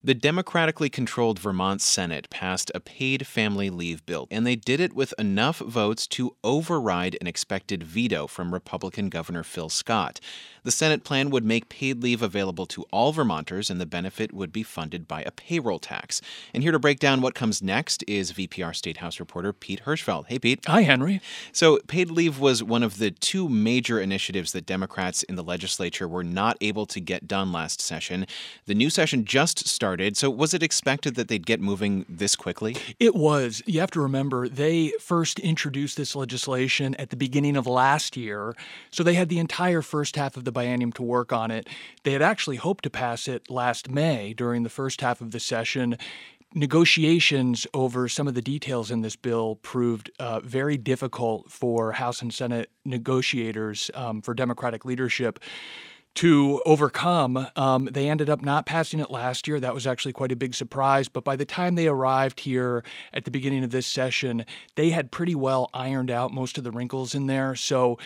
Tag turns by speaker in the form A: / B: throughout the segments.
A: The democratically controlled Vermont Senate passed a paid family leave bill, and they did it with enough votes to override an expected veto from Republican Governor Phil Scott. The Senate plan would make paid leave available to all Vermonters, and the benefit would be funded by a payroll tax. And here to break down what comes next is VPR State House reporter Pete Hirschfeld. Hey, Pete.
B: Hi, Henry.
A: So paid leave was one of the two major initiatives that Democrats in the legislature were not able to get done last session. The new session just started, so was it expected that they'd get moving this quickly?
B: It was. You have to remember, they first introduced this legislation at the beginning of last year, so they had the entire first half of the biennium to work on it. They had actually hoped to pass it last May during the first half of the session. Negotiations over some of the details in this bill proved very difficult for House and Senate negotiators, for Democratic leadership to overcome. They ended up not passing it last year. That was actually quite a big surprise. But by the time they arrived here at the beginning of this session, they had pretty well ironed out most of the wrinkles in there. So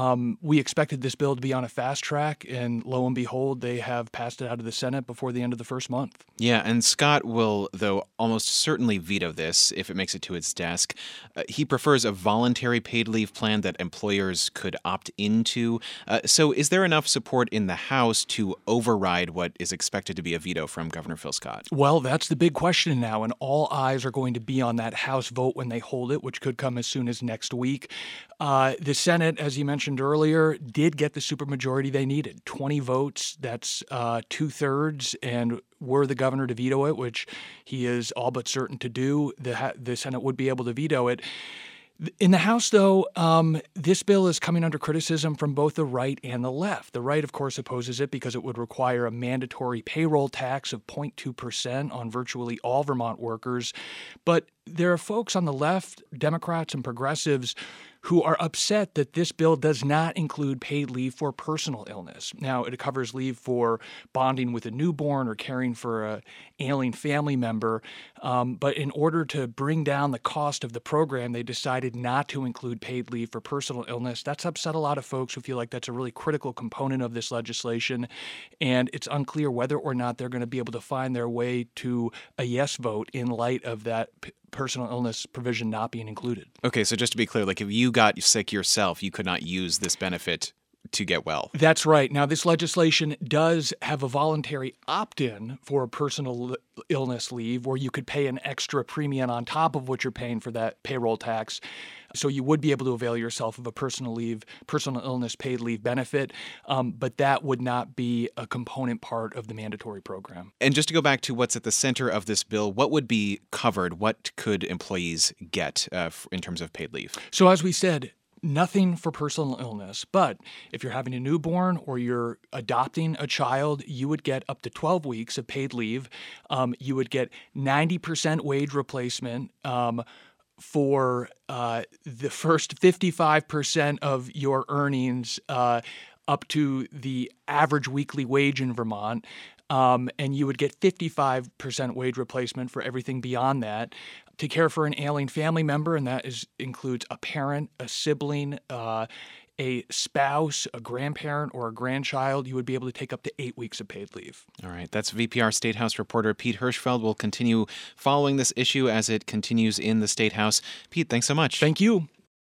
B: we expected this bill to be on a fast track. And lo and behold, they have passed it out of the Senate before the end of the first month.
A: Yeah, and Scott will, though, almost certainly veto this if it makes it to his desk. He prefers a voluntary paid leave plan that employers could opt into. So is there enough support in the House to override what is expected to be a veto from Governor Phil Scott?
B: Well, that's the big question now, and all eyes are going to be on that House vote when they hold it, which could come as soon as next week. The Senate, as you mentioned earlier, did get the supermajority they needed. 20 votes, that's 2/3, and were the governor to veto it, which he is all but certain to do, the Senate would be able to veto it. In the House, though, this bill is coming under criticism from both the right and the left. The right, of course, opposes it because it would require a mandatory payroll tax of 0.2% on virtually all Vermont workers. But there are folks on the left, Democrats and progressives, who are upset that this bill does not include paid leave for personal illness. Now, it covers leave for bonding with a newborn or caring for an ailing family member. But in order to bring down the cost of the program, they decided not to include paid leave for personal illness. That's upset a lot of folks who feel like that's a really critical component of this legislation. And it's unclear whether or not they're going to be able to find their way to a yes vote in light of that personal illness provision not being included.
A: Okay, so just to be clear, like if you got sick yourself, you could not use this benefit to get well.
B: That's right. Now, this legislation does have a voluntary opt-in for a personal illness leave where you could pay an extra premium on top of what you're paying for that payroll tax. So you would be able to avail yourself of a personal illness paid leave benefit, but that would not be a component part of the mandatory program.
A: And just to go back to what's at the center of this bill, what would be covered? What could employees get in terms of paid leave?
B: So as we said, nothing for personal illness, but if you're having a newborn or you're adopting a child, you would get up to 12 weeks of paid leave. You would get 90% wage replacement for the first 55% of your earnings up to the average weekly wage in Vermont. And you would get 55% wage replacement for everything beyond that. To care for an ailing family member, and that includes a parent, a sibling, a spouse, a grandparent, or a grandchild, you would be able to take up to 8 weeks of paid leave.
A: All right. That's VPR State House reporter Pete Hirschfeld. We'll continue following this issue as it continues in the State House. Pete, thanks so much.
B: Thank you.